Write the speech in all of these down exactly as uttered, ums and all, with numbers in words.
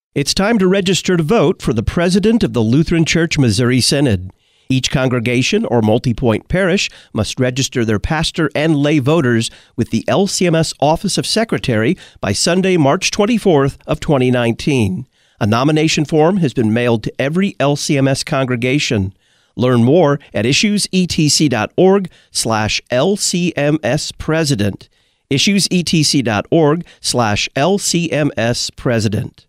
It's time to register to vote for the president of the Lutheran Church Missouri Synod. Each congregation or multi-point parish must register their pastor and lay voters with the L C M S Office of Secretary by Sunday, March twenty-fourth of twenty nineteen. A nomination form has been mailed to every L C M S congregation. Learn more at issuesetc.org slash LCMS President. issuesetc.org slash LCMS President.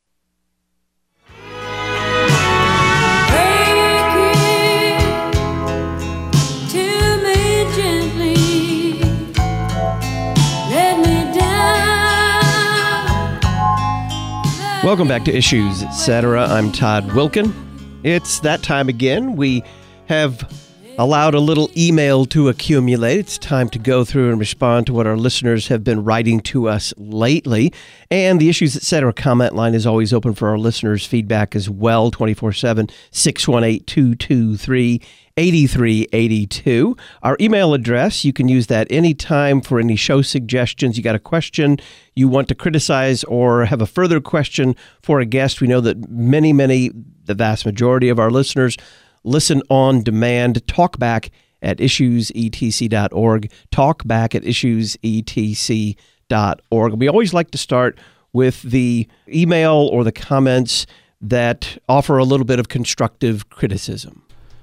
Welcome back to Issues, et cetera. I'm Todd Wilkin. It's that time again. We have allowed a little email to accumulate. It's time to go through and respond to what our listeners have been writing to us lately. And the Issues, et cetera comment line is always open for our listeners' feedback as well, twenty-four seven, six one eight, two two three, eight three eight two. Our email address, you can use that anytime for any show suggestions. You got a question you want to criticize or have a further question for a guest. We know that many, many, the vast majority of our listeners listen on demand. Talk back at issues e t c dot org. Talk back at issues e t c dot org. We always like to start with the email or the comments that offer a little bit of constructive criticism.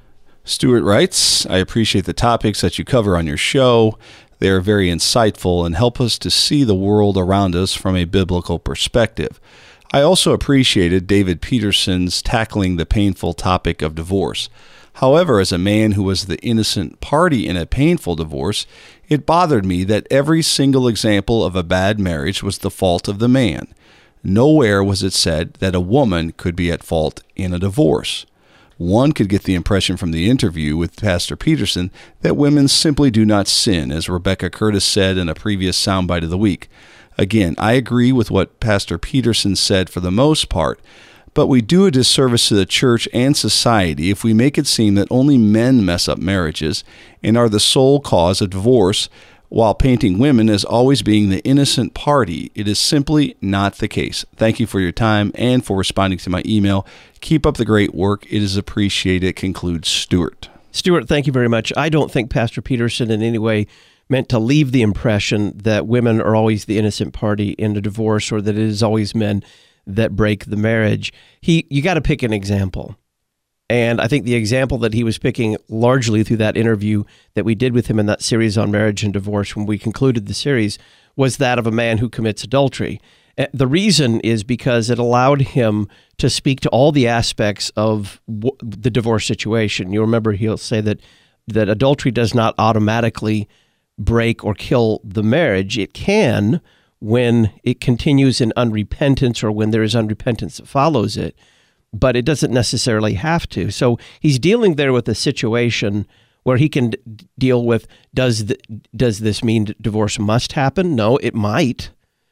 Stuart writes, I appreciate the topics that you cover on your show. They are very insightful and help us to see the world around us from a biblical perspective. I also appreciated David Peterson's tackling the painful topic of divorce. However, as a man who was the innocent party in a painful divorce, it bothered me that every single example of a bad marriage was the fault of the man. Nowhere was it said that a woman could be at fault in a divorce. One could get the impression from the interview with Pastor Peterson that women simply do not sin, as Rebecca Curtis said in a previous soundbite of the week. Again, I agree with what Pastor Peterson said for the most part, but we do a disservice to the church and society if we make it seem that only men mess up marriages and are the sole cause of divorce, while painting women as always being the innocent party. It is simply not the case. Thank you for your time and for responding to my email. Keep up the great work. It is appreciated, concludes Stuart. Stuart, thank you very much. I don't think Pastor Peterson in any way meant to leave the impression that women are always the innocent party in a divorce or that it is always men that break the marriage. He, you got to pick an example. And I think the example that he was picking largely through that interview that we did with him in that series on marriage and divorce when we concluded the series was that of a man who commits adultery. The reason is because it allowed him to speak to all the aspects of w- the divorce situation. You remember he'll say that that adultery does not automatically break or kill the marriage. It can when it continues in unrepentance or when there is unrepentance that follows it, but it doesn't necessarily have to. So he's dealing there with a situation where he can d- deal with, does the, does this mean divorce must happen? No, it might.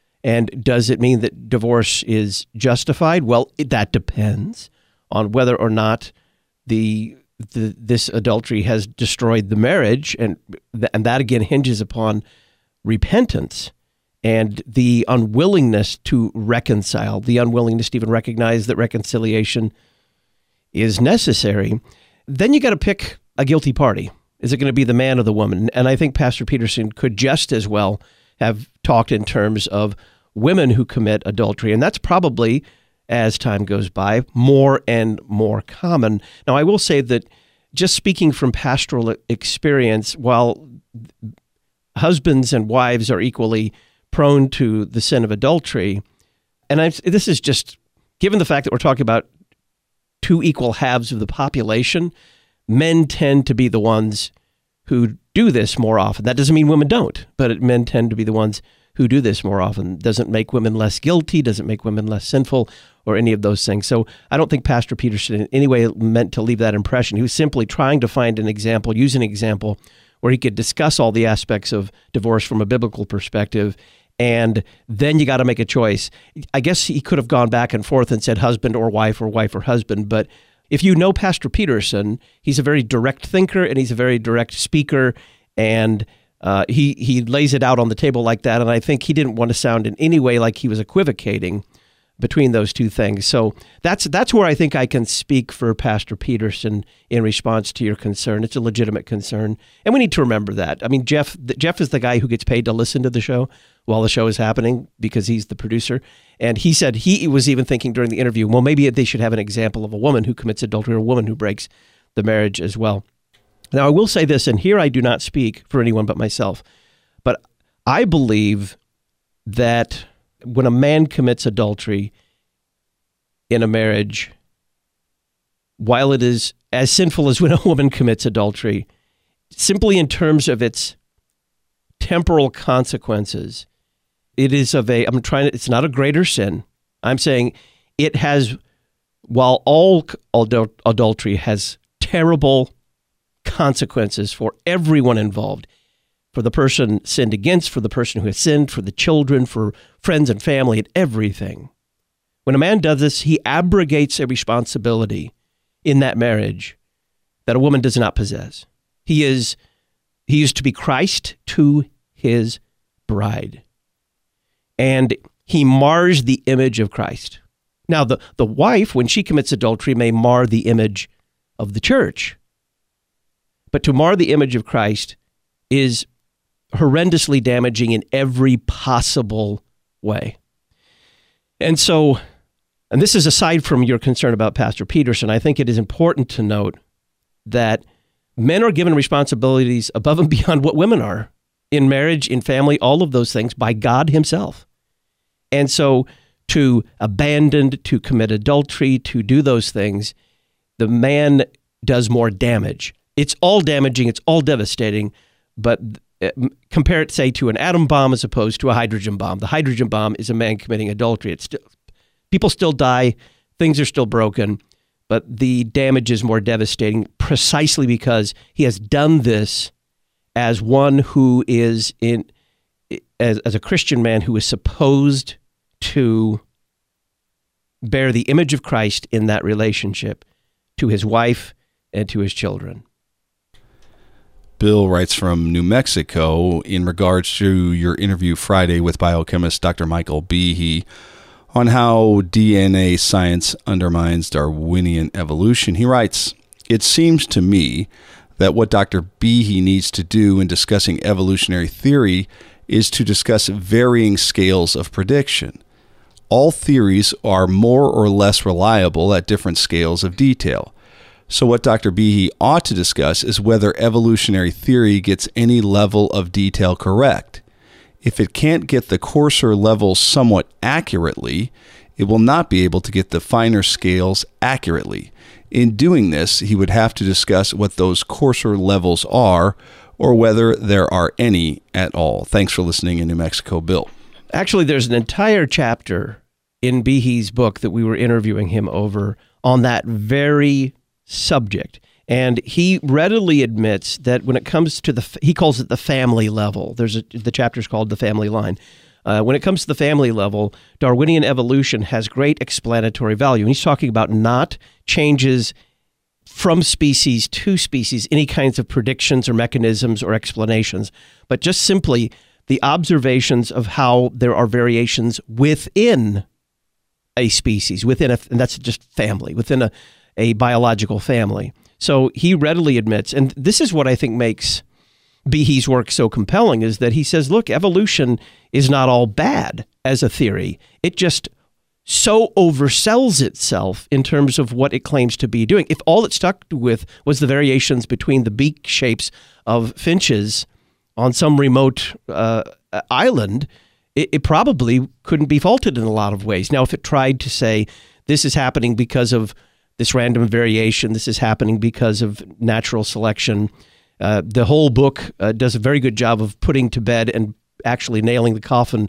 And does it mean that divorce is justified? Well, it, that depends on whether or not the, the this adultery has destroyed the marriage, and th- and that again hinges upon repentance and the unwillingness to reconcile, the unwillingness to even recognize that reconciliation is necessary. Then you got to pick a guilty party. Is it going to be the man or the woman? And I think Pastor Peterson could just as well have talked in terms of women who commit adultery, and that's probably, as time goes by, more and more common. Now, I will say that just speaking from pastoral experience, while husbands and wives are equally prone to the sin of adultery, and I've, this is just, given the fact that we're talking about two equal halves of the population, men tend to be the ones who do this more often. That doesn't mean women don't, but men tend to be the ones who do this more often. Doesn't make women less guilty, doesn't make women less sinful, or any of those things. So I don't think Pastor Peterson in any way meant to leave that impression. He was simply trying to find an example, use an example where he could discuss all the aspects of divorce from a biblical perspective, and then you got to make a choice. I guess he could have gone back and forth and said husband or wife or wife or husband, but if you know Pastor Peterson, he's a very direct thinker and he's a very direct speaker, and uh, he he lays it out on the table like that. And I think he didn't want to sound in any way like he was equivocating, between those two things. So that's that's where I think I can speak for Pastor Peterson in response to your concern. It's a legitimate concern, and we need to remember that. I mean, Jeff Jeff is the guy who gets paid to listen to the show while the show is happening because he's the producer. And he said he was even thinking during the interview, well, maybe they should have an example of a woman who commits adultery or a woman who breaks the marriage as well. Now, I will say this, and here I do not speak for anyone but myself, but I believe that when a man commits adultery in a marriage, while it is as sinful as when a woman commits adultery, simply in terms of its temporal consequences, it is of a, I'm trying to, it's not a greater sin. I'm saying it has, while all adul- adultery has terrible consequences for everyone involved, for the person sinned against, for the person who has sinned, for the children, for friends and family, and everything. When a man does this, he abrogates a responsibility in that marriage that a woman does not possess. He is he is to be Christ to his bride. And he mars the image of Christ. Now, the, the wife, when she commits adultery, may mar the image of the church. But to mar the image of Christ is horrendously damaging in every possible way. And so, and this is aside from your concern about Pastor Peterson, I think it is important to note that men are given responsibilities above and beyond what women are in marriage, in family, all of those things by God himself. And so to abandon, to commit adultery, to do those things, the man does more damage. It's all damaging, it's all devastating, but compare it, say, to an atom bomb as opposed to a hydrogen bomb. The hydrogen bomb is a man committing adultery. It's still, people still die, things are still broken, but the damage is more devastating precisely because he has done this as one who is in, as, as a Christian man who is supposed to bear the image of Christ in that relationship to his wife and to his children. Bill writes from New Mexico in regards to your interview Friday with biochemist Doctor Michael Behe on how D N A science undermines Darwinian evolution. He writes, "It seems to me that what Doctor Behe needs to do in discussing evolutionary theory is to discuss varying scales of prediction. All theories are more or less reliable at different scales of detail. So what Doctor Behe ought to discuss is whether evolutionary theory gets any level of detail correct. If it can't get the coarser levels somewhat accurately, it will not be able to get the finer scales accurately. In doing this, he would have to discuss what those coarser levels are or whether there are any at all." Thanks for listening in New Mexico, Bill. Actually, there's an entire chapter in Behe's book that we were interviewing him over on that very subject. And he readily admits that when it comes to the, he calls it the family level. There's a, the chapter's called The Family Line. Uh, when it comes to the family level, Darwinian evolution has great explanatory value. And he's talking about not changes from species to species, any kinds of predictions or mechanisms or explanations, but just simply the observations of how there are variations within a species, within a, and that's just family, within a, a biological family. So he readily admits, and this is what I think makes Behe's work so compelling, is that he says, look, evolution is not all bad as a theory. It just so oversells itself in terms of what it claims to be doing. If all it stuck with was the variations between the beak shapes of finches on some remote uh, island, it, it probably couldn't be faulted in a lot of ways. Now, if it tried to say, this is happening because of this random variation, this is happening because of natural selection, uh, the whole book uh, does a very good job of putting to bed and actually nailing the coffin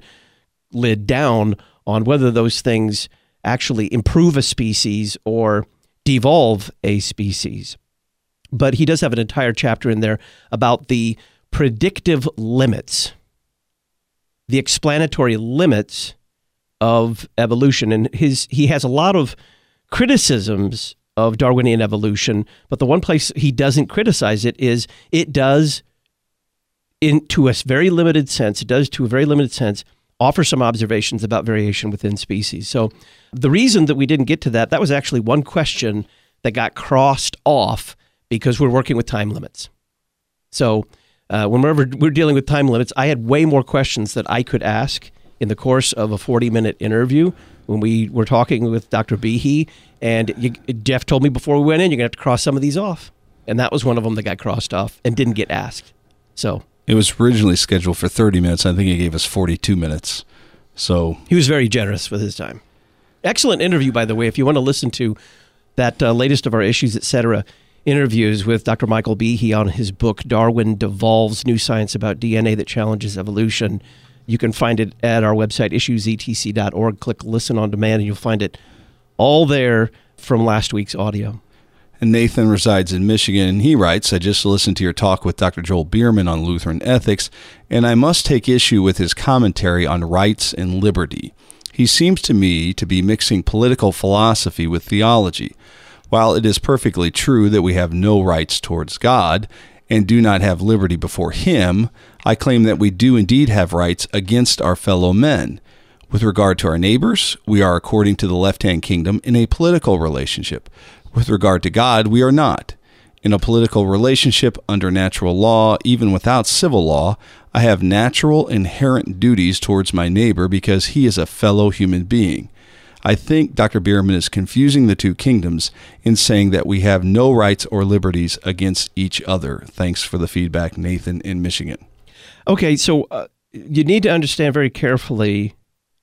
lid down on whether those things actually improve a species or devolve a species. But he does have an entire chapter in there about the predictive limits, the explanatory limits of evolution. And his he has a lot of criticisms of Darwinian evolution, but the one place he doesn't criticize it is it does, in to a very limited sense, it does to a very limited sense, offer some observations about variation within species. So the reason that we didn't get to that, that was actually one question that got crossed off because we're working with time limits. So uh, whenever we're dealing with time limits, I had way more questions that I could ask in the course of a forty-minute interview when we were talking with Doctor Behe. And you, Jeff told me before we went in, you're going to have to cross some of these off. And that was one of them that got crossed off and didn't get asked. So it was originally scheduled for thirty minutes. I think he gave us forty-two minutes. So he was very generous with his time. Excellent interview, by the way. If you want to listen to that uh, latest of our Issues, et cetera interviews with Doctor Michael Behe on his book, Darwin Devolves, New Science About D N A That Challenges Evolution, you can find it at our website, issues e t c dot org. Click Listen on Demand, and you'll find it all there from last week's audio. And Nathan resides in Michigan, and he writes, I just listened to your talk with Doctor Joel Bierman on Lutheran ethics, and I must take issue with his commentary on rights and liberty. He seems to me to be mixing political philosophy with theology. While it is perfectly true that we have no rights towards God and do not have liberty before Him, I claim that we do indeed have rights against our fellow men. With regard to our neighbors, we are, according to the left-hand kingdom, in a political relationship. With regard to God, we are not. In a political relationship under natural law, even without civil law, I have natural inherent duties towards my neighbor because he is a fellow human being. I think Doctor Bierman is confusing the two kingdoms in saying that we have no rights or liberties against each other. Thanks for the feedback, Nathan in Michigan. Okay, so uh, you need to understand very carefully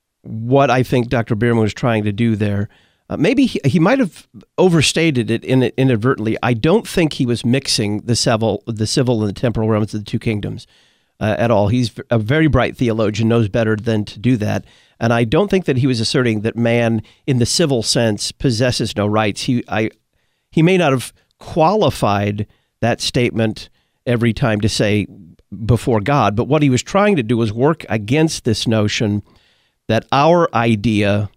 what I think Doctor Bierman was trying to do there. Uh, maybe he, he might have overstated it in, inadvertently. I don't think he was mixing the civil, the civil and the temporal realms of the two kingdoms uh, at all. He's a very bright theologian, knows better than to do that. And I don't think that he was asserting that man, in the civil sense, possesses no rights. He, I, he may not have qualified that statement every time to say before God, but what he was trying to do was work against this notion that our idea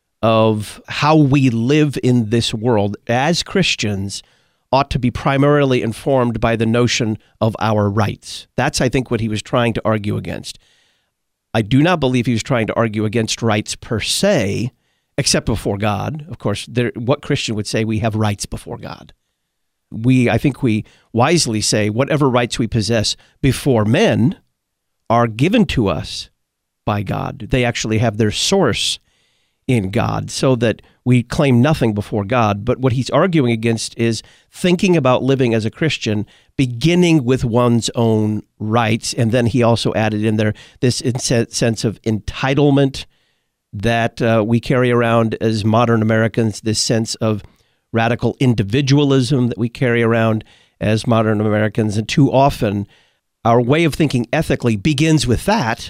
of how we live in this world as Christians ought to be primarily informed by the notion of our rights. That's, I think, what he was trying to argue against. I do not believe he was trying to argue against rights per se, except before God. Of course, there, what Christian would say we have rights before God? We, I think we wisely say whatever rights we possess before men are given to us by God. They actually have their source in God, so that we claim nothing before God. But what he's arguing against is thinking about living as a Christian, beginning with one's own rights. And then he also added in there this sense of entitlement that uh, we carry around as modern Americans, this sense of radical individualism that we carry around as modern Americans. And too often, our way of thinking ethically begins with that,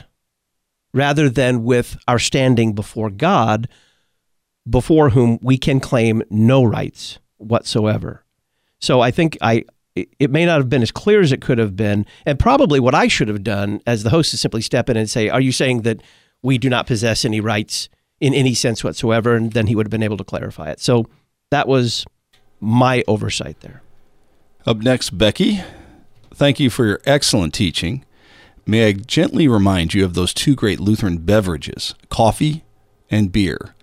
rather than with our standing before God, before whom we can claim no rights whatsoever. So I think I it may not have been as clear as it could have been, and probably what I should have done as the host is simply step in and say, are you saying that we do not possess any rights in any sense whatsoever? And then he would have been able to clarify it. So that was my oversight there. Up next, Becky, thank you for your excellent teaching. May I gently remind you of those two great Lutheran beverages, coffee and beer,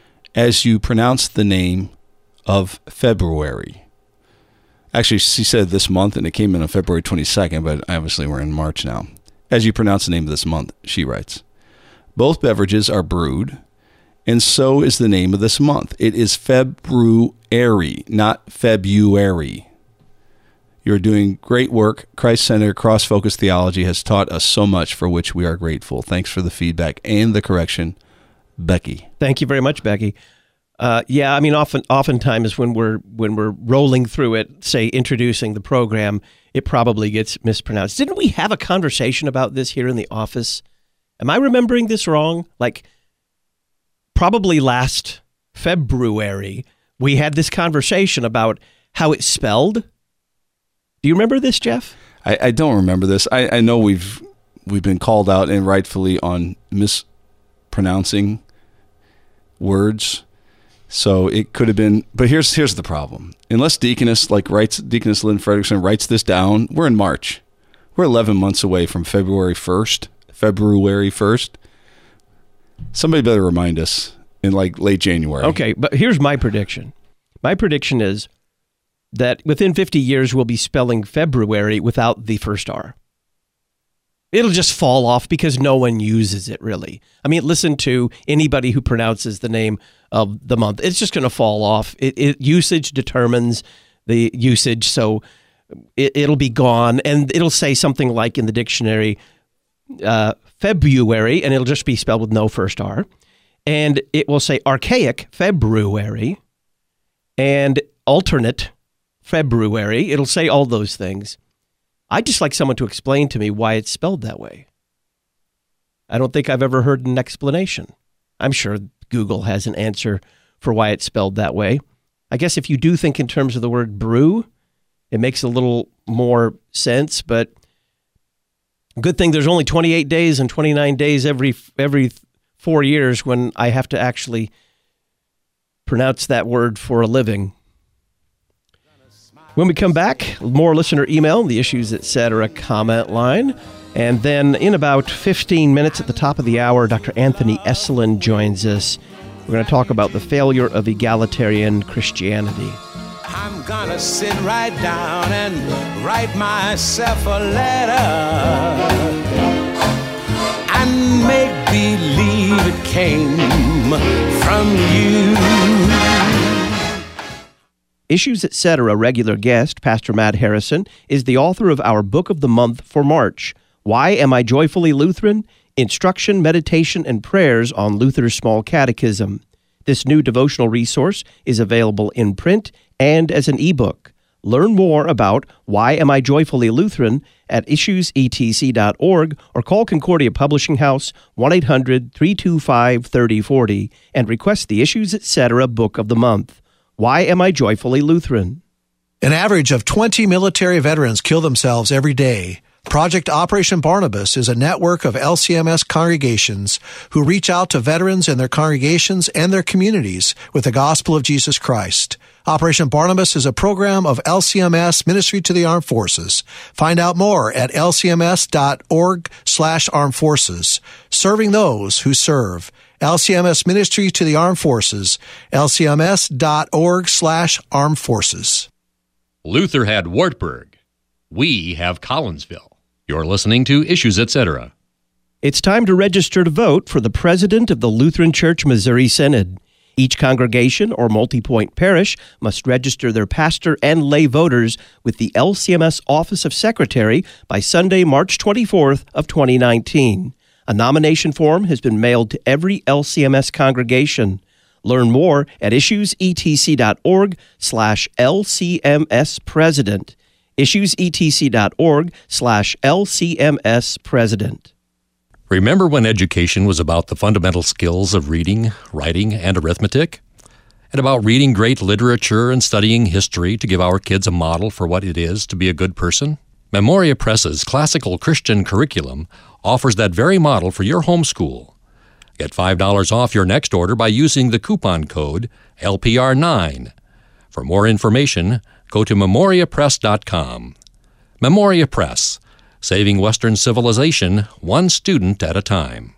as you pronounce the name of February. Actually, she said this month, and it came in on February twenty-second, but obviously we're in March now. As you pronounce the name of this month, she writes, both beverages are brewed, and so is the name of this month. It is February, not February. You're doing great work. Christ-centered, cross-focused theology has taught us so much, for which we are grateful. Thanks for the feedback and the correction, Becky. Thank you very much, Becky. Uh, yeah, I mean, often, oftentimes when we're when we're rolling through it, say introducing the program, it probably gets mispronounced. Didn't we have a conversation about this here in the office? Am I remembering this wrong? Like, probably last February, we had this conversation about how it's spelled. Do you remember this, Jeff? I, I don't remember this. I, I know we've we've been called out, and rightfully, on mispronouncing words. So it could have been, but here's here's the problem. Unless Deaconess like writes Deaconess Lynn Frederickson writes this down, we're in March. We're eleven months away from February first. February first. Somebody better remind us in like late January. Okay, but here's my prediction. My prediction is that within fifty years, we'll be spelling February without the first R. It'll just fall off because no one uses it, really. I mean, listen to anybody who pronounces the name of the month. It's just going to fall off. It, it usage determines the usage, so it, it'll be gone. And it'll say something like in the dictionary, uh, February, and it'll just be spelled with no first R. And it will say archaic February and alternate February. It'll say all those things. I'd just like someone to explain to me why it's spelled that way. I don't think I've ever heard an explanation. I'm sure Google has an answer for why it's spelled that way. I guess if you do think in terms of the word brew, it makes a little more sense, but good thing there's only twenty-eight days and twenty-nine days every every four years when I have to actually pronounce that word for a living. When we come back, more listener email, the Issues Etc. comment line. And then in about fifteen minutes at the top of the hour, Doctor Anthony Esolen joins us. We're going to talk about the failure of egalitarian Christianity. I'm going to sit right down and write myself a letter and make believe it came from you. Issues Etc. regular guest, Pastor Matt Harrison, is the author of our Book of the Month for March, Why Am I Joyfully Lutheran? Instruction, Meditation, and Prayers on Luther's Small Catechism. This new devotional resource is available in print and as an ebook. Learn more about Why Am I Joyfully Lutheran at issues e t c dot org or call Concordia Publishing House one eight hundred, three two five, three oh four oh and request the Issues Etc. Book of the Month. Why Am I Joyfully Lutheran? An average of twenty military veterans kill themselves every day. Project Operation Barnabas is a network of L C M S congregations who reach out to veterans and their congregations and their communities with the gospel of Jesus Christ. Operation Barnabas is a program of L C M S Ministry to the Armed Forces. Find out more at l c m s dot org slash armed forces. Serving those who serve. L C M S Ministry to the Armed Forces, l c m s dot org slash armed forces. Luther had Wartburg. We have Collinsville. You're listening to Issues Etc. It's time to register to vote for the president of the Lutheran Church Missouri Synod. Each congregation or multi-point parish must register their pastor and lay voters with the L C M S Office of Secretary by Sunday, March twenty-fourth of twenty nineteen. A nomination form has been mailed to every L C M S congregation. Learn more at issues e t c dot org slash L C M S president. issues e t c dot org slash L C M S president. Remember when education was about the fundamental skills of reading, writing, and arithmetic? And about reading great literature and studying history to give our kids a model for what it is to be a good person? Memoria Press's classical Christian curriculum offers that very model for your homeschool. Get five dollars off your next order by using the coupon code L P R nine. For more information, go to memoria press dot com. Memoria Press, saving Western civilization one student at a time.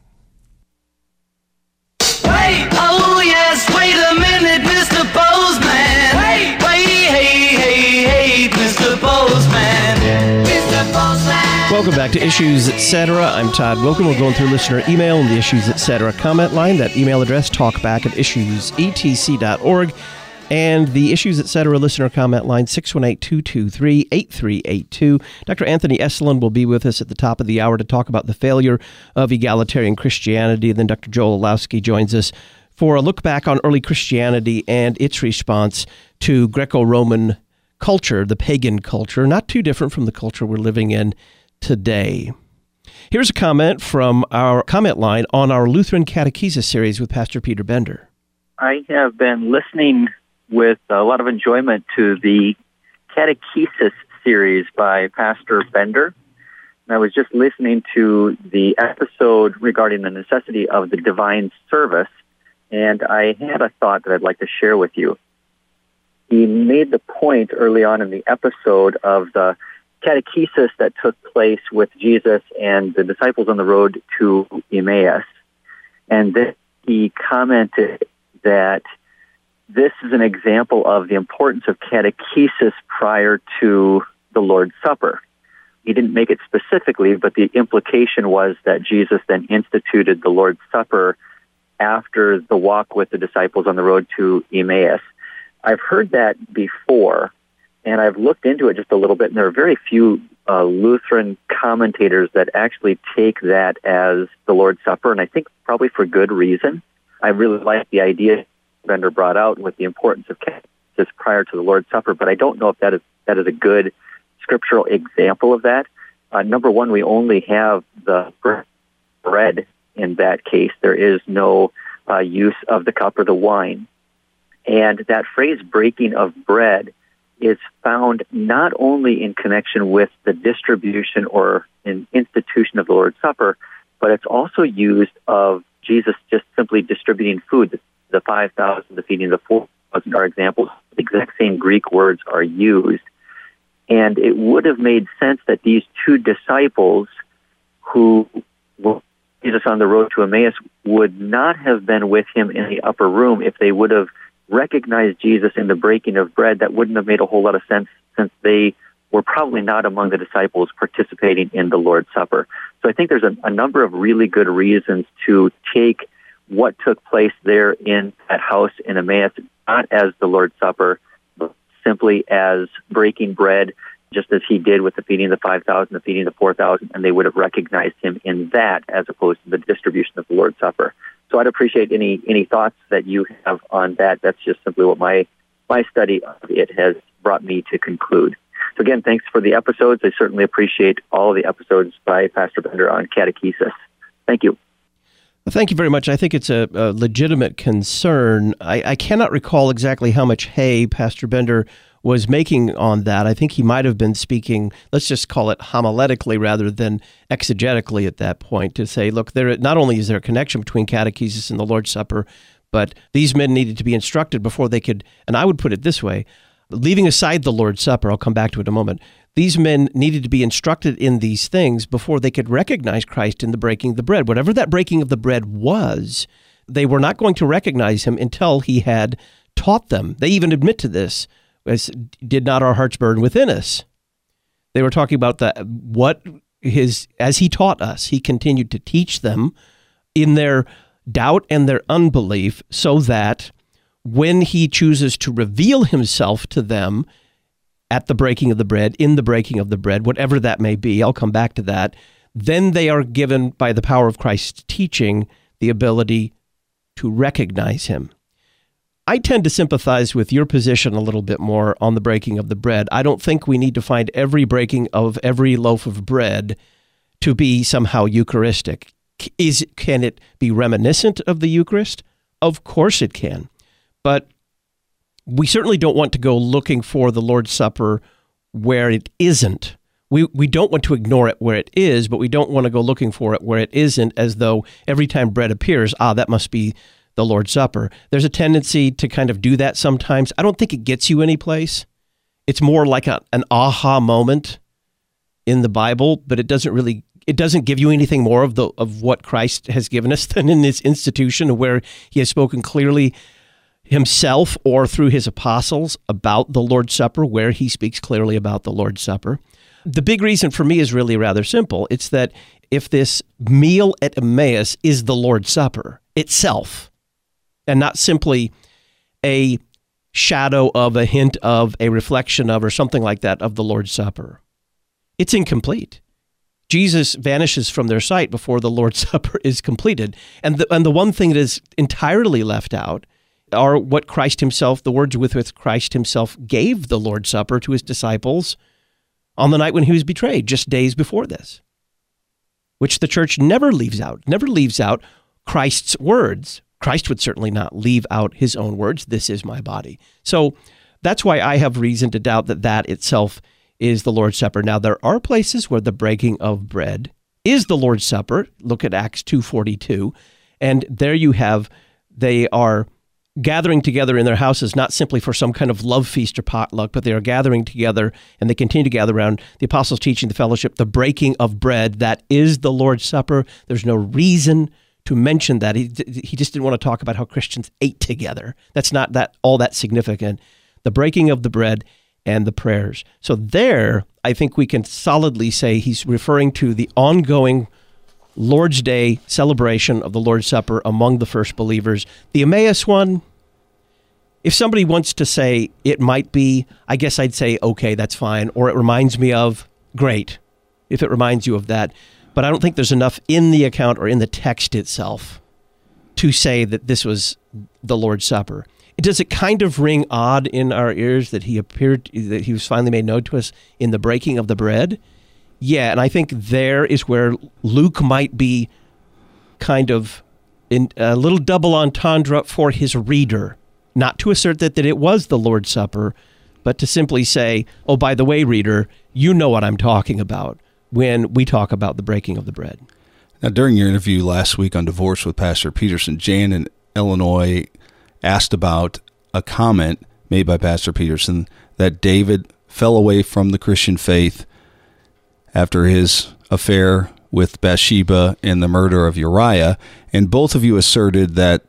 Wait, oh yes, wait a minute, Mister Postman. Wait, wait, hey, hey, hey, Mister Postman. Mister Postman. Welcome back to Issues Etc. I'm Todd Wilken. We're going through listener email and the Issues Etc. comment line. That email address, talkback at issues e t c dot org. And the Issues Etc. listener comment line, six one eight, two two three, eight three eight two. Doctor Anthony Esolen will be with us at the top of the hour to talk about the failure of egalitarian Christianity. And then Doctor Joel Olowski joins us for a look back on early Christianity and its response to Greco-Roman culture, the pagan culture, not too different from the culture we're living in today. Here's a comment from our comment line on our Lutheran Catechesis series with Pastor Peter Bender. I have been listening with a lot of enjoyment to the Catechesis series by Pastor Bender. And I was just listening to the episode regarding the necessity of the divine service, and I had a thought that I'd like to share with you. He made the point early on in the episode of the catechesis that took place with Jesus and the disciples on the road to Emmaus. And then he commented that this is an example of the importance of catechesis prior to the Lord's Supper. He didn't make it specifically, but the implication was that Jesus then instituted the Lord's Supper after the walk with the disciples on the road to Emmaus. I've heard that before, and I've looked into it just a little bit, and there are very few uh, Lutheran commentators that actually take that as the Lord's Supper, and I think probably for good reason. I really like the idea Bender brought out with the importance of catechesis prior to the Lord's Supper, but I don't know if that is that is a good scriptural example of that. Uh, number one, we only have the bread in that case. There is no uh, use of the cup or the wine. And that phrase, breaking of bread, is found not only in connection with the distribution or in institution of the Lord's Supper, but it's also used of Jesus just simply distributing food. The five thousand, the feeding of the four thousand are examples. The exact same Greek words are used. And it would have made sense that these two disciples who were Jesus on the road to Emmaus would not have been with him in the upper room if they would have recognized Jesus in the breaking of bread. That wouldn't have made a whole lot of sense, since they were probably not among the disciples participating in the Lord's Supper. So I think there's a, a number of really good reasons to take what took place there in that house in Emmaus not as the Lord's Supper, but simply as breaking bread, just as he did with the feeding of the five thousand, the feeding of the four thousand, and they would have recognized him in that as opposed to the distribution of the Lord's Supper. So I'd appreciate any any thoughts that you have on that. That's just simply what my my study of it has brought me to conclude. So again, thanks for the episodes. I certainly appreciate all of the episodes by Pastor Bender on catechesis. Thank you. Well, thank you very much. I think it's a, a legitimate concern. I, I cannot recall exactly how much hay Pastor Bender was making on that. I think he might have been speaking, let's just call it homiletically rather than exegetically at that point, to say, look, there not only is there a connection between catechesis and the Lord's Supper, but these men needed to be instructed before they could, and I would put it this way, leaving aside the Lord's Supper, I'll come back to it in a moment, these men needed to be instructed in these things before they could recognize Christ in the breaking of the bread. Whatever that breaking of the bread was, they were not going to recognize him until he had taught them. They even admit to this, as did not our hearts burn within us. They were talking about the what his, as he taught us, he continued to teach them in their doubt and their unbelief, so that when he chooses to reveal himself to them at the breaking of the bread, in the breaking of the bread, whatever that may be, I'll come back to that, then they are given, by the power of Christ's teaching, the ability to recognize him. I tend to sympathize with your position a little bit more on the breaking of the bread. I don't think we need to find every breaking of every loaf of bread to be somehow Eucharistic. Is, can it be reminiscent of the Eucharist? Of course it can. But we certainly don't want to go looking for the Lord's Supper where it isn't. We we don't want to ignore it where it is, but we don't want to go looking for it where it isn't, as though every time bread appears, ah, that must be the Lord's Supper. There's a tendency to kind of do that sometimes. I don't think it gets you any place. It's more like a, an aha moment in the Bible, but it doesn't really, it doesn't give you anything more of the of what Christ has given us than in this institution where he has spoken clearly himself or through his apostles about the Lord's Supper, where he speaks clearly about the Lord's Supper. The big reason for me is really rather simple. It's that if this meal at Emmaus is the Lord's Supper itself, and not simply a shadow of, a hint of, a reflection of, or something like that of the Lord's Supper, it's incomplete. Jesus vanishes from their sight before the Lord's Supper is completed. And the, and the one thing that is entirely left out are what Christ himself, the words with which Christ himself gave the Lord's Supper to his disciples on the night when he was betrayed, just days before this, which the church never leaves out, never leaves out Christ's words. Christ would certainly not leave out his own words, this is my body. So that's why I have reason to doubt that that itself is the Lord's Supper. Now, there are places where the breaking of bread is the Lord's Supper. Look at Acts two forty-two, and there you have, they are gathering together in their houses, not simply for some kind of love feast or potluck, but they are gathering together, and they continue to gather around the apostles' teaching, the fellowship, the breaking of bread. That is the Lord's Supper. There's no reason to mention that. He he just didn't want to talk about how Christians ate together. That's not that all that significant. The breaking of the bread and the prayers. So there, I think we can solidly say he's referring to the ongoing Lord's Day celebration of the Lord's Supper among the first believers. The Emmaus one, if somebody wants to say it might be, I guess I'd say, okay, that's fine. Or it reminds me of, great, if it reminds you of that. But I don't think there's enough in the account or in the text itself to say that this was the Lord's Supper. Does it kind of ring odd in our ears that he appeared, that he was finally made known to us in the breaking of the bread? Yeah, and I think there is where Luke might be kind of in a little double entendre for his reader, not to assert that, that it was the Lord's Supper, but to simply say, oh, by the way, reader, you know what I'm talking about when we talk about the breaking of the bread. Now, during your interview last week on Divorce with Pastor Peterson, Jan in Illinois asked about a comment made by Pastor Peterson that David fell away from the Christian faith after his affair with Bathsheba and the murder of Uriah, and both of you asserted that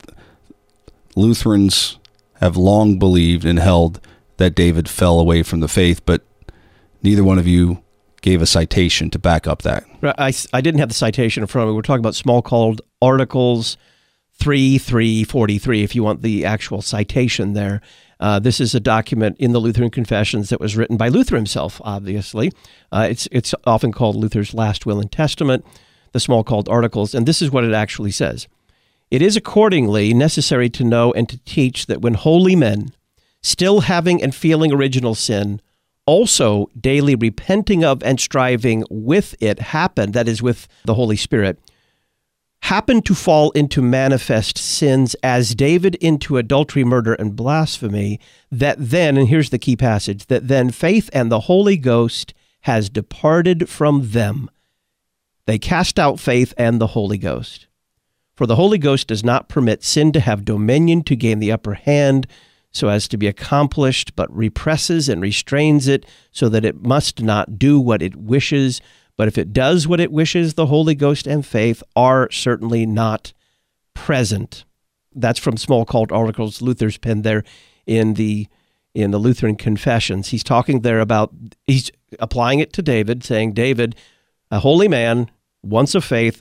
Lutherans have long believed and held that David fell away from the faith, but neither one of you gave a citation to back up that. I, I didn't have the citation in front of me. We're talking about Small Called Articles three three forty-three, if you want the actual citation there. Uh, this is a document in the Lutheran Confessions that was written by Luther himself, obviously. Uh, it's it's often called Luther's Last Will and Testament, the Small Called Articles, and this is what it actually says. It is accordingly necessary to know and to teach that when holy men, still having and feeling original sin, also daily repenting of and striving with it happen, that is with the Holy Spirit, happen to fall into manifest sins as David into adultery, murder, and blasphemy, that then, and here's the key passage, that then faith and the Holy Ghost has departed from them. They cast out faith and the Holy Ghost. For the Holy Ghost does not permit sin to have dominion to gain the upper hand so as to be accomplished, but represses and restrains it so that it must not do what it wishes. But if it does what it wishes, the Holy Ghost and faith are certainly not present. That's from Small Called Articles, Luther's pen there in the in the Lutheran Confessions. He's talking there about, he's applying it to David, saying, David, a holy man, once of faith,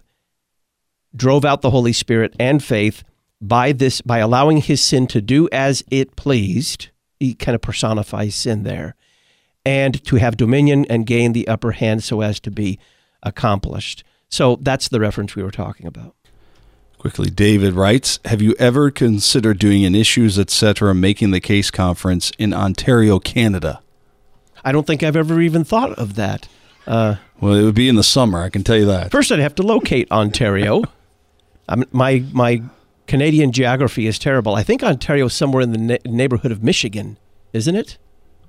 drove out the Holy Spirit and faith by this, by allowing his sin to do as it pleased. He kind of personifies sin there. And to have dominion and gain the upper hand so as to be accomplished. So that's the reference we were talking about. Quickly, David writes, have you ever considered doing an Issues, et cetera, Making the Case conference in Ontario, Canada? I don't think I've ever even thought of that. Uh, well, it would be in the summer, I can tell you that. First, I'd have to locate Ontario. I mean, my my Canadian geography is terrible. I think Ontario is somewhere in the na- neighborhood of Michigan, isn't it?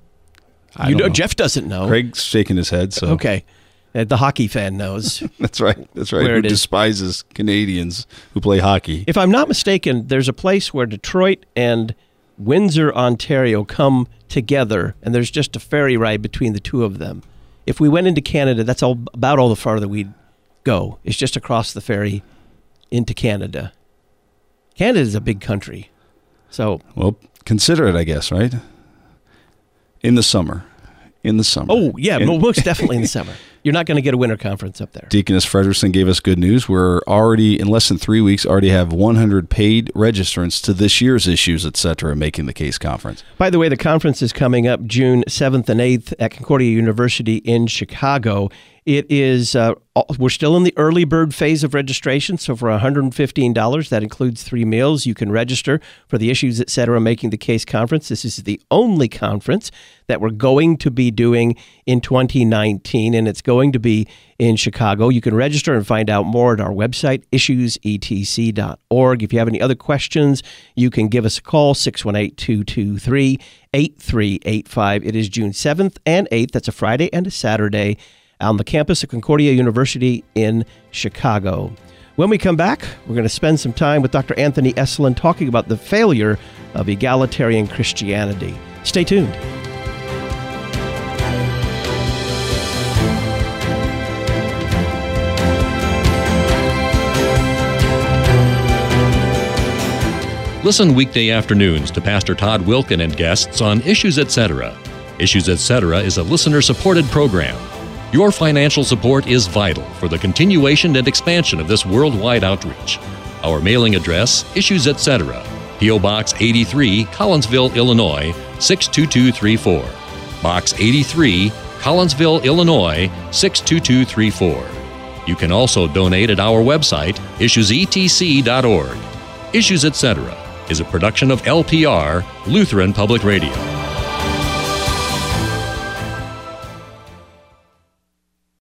I you don't know, know. Jeff doesn't know. Craig's shaking his head. So okay, uh, the hockey fan knows. That's right. That's right. Where Who it is. despises Canadians who play hockey? If I'm not mistaken, there's a place where Detroit and Windsor, Ontario, come together, and there's just a ferry ride between the two of them. If we went into Canada, that's all about all the farther we'd go. It's just across the ferry into Canada. Canada is a big country, so well, consider it, I guess, right? In the summer. In the summer. Oh, yeah, and, most definitely in the summer. You're not going to get a winter conference up there. Deaconess Fredersen gave us good news. We're already, in less than three weeks, already have one hundred paid registrants to this year's Issues, et cetera, Making the Case conference. By the way, the conference is coming up June seventh and eighth at Concordia University in Chicago. It is, uh, we're still in the early bird phase of registration, so for one hundred fifteen dollars, that includes three meals. You can register for the Issues, et cetera, Making the Case conference. This is the only conference that we're going to be doing in twenty nineteen, and it's going to be in Chicago. You can register and find out more at our website, issues e t c dot org. If you have any other questions, you can give us a call, six one eight, two two three, eight three eight five. It is June seventh and eighth. That's a Friday and a Saturday on the campus of Concordia University in Chicago. When we come back, we're going to spend some time with Doctor Anthony Esolen talking about the failure of egalitarian Christianity. Stay tuned. Listen weekday afternoons to Pastor Todd Wilkin and guests on Issues Etc. Issues Etc. is a listener-supported program. Your financial support is vital for the continuation and expansion of this worldwide outreach. Our mailing address, Issues Etc., P O. Box eighty-three, Collinsville, Illinois, six two two three four. Box eighty-three, Collinsville, Illinois, six two two three four. You can also donate at our website, issues e t c dot org. Issues Etc. is a production of L P R, Lutheran Public Radio.